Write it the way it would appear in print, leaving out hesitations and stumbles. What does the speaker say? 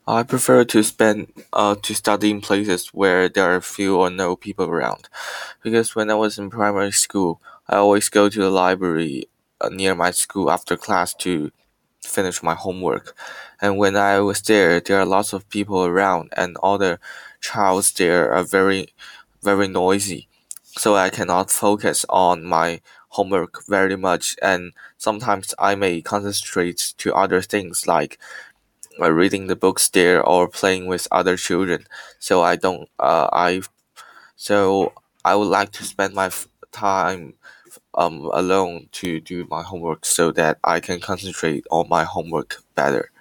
I prefer to spend to study in places where there are few or no people around, because when I was in primary school, I always go to the library near my school after class to finish my homework. And when I was there are lots of people around, and all the childs there are very noisy, so I cannot focus on my homework very much. And sometimes I may concentrate to other things like reading the books there or playing with other children. So I don't I so I would like to spend my time alone to do my homework so that I can concentrate on my homework better.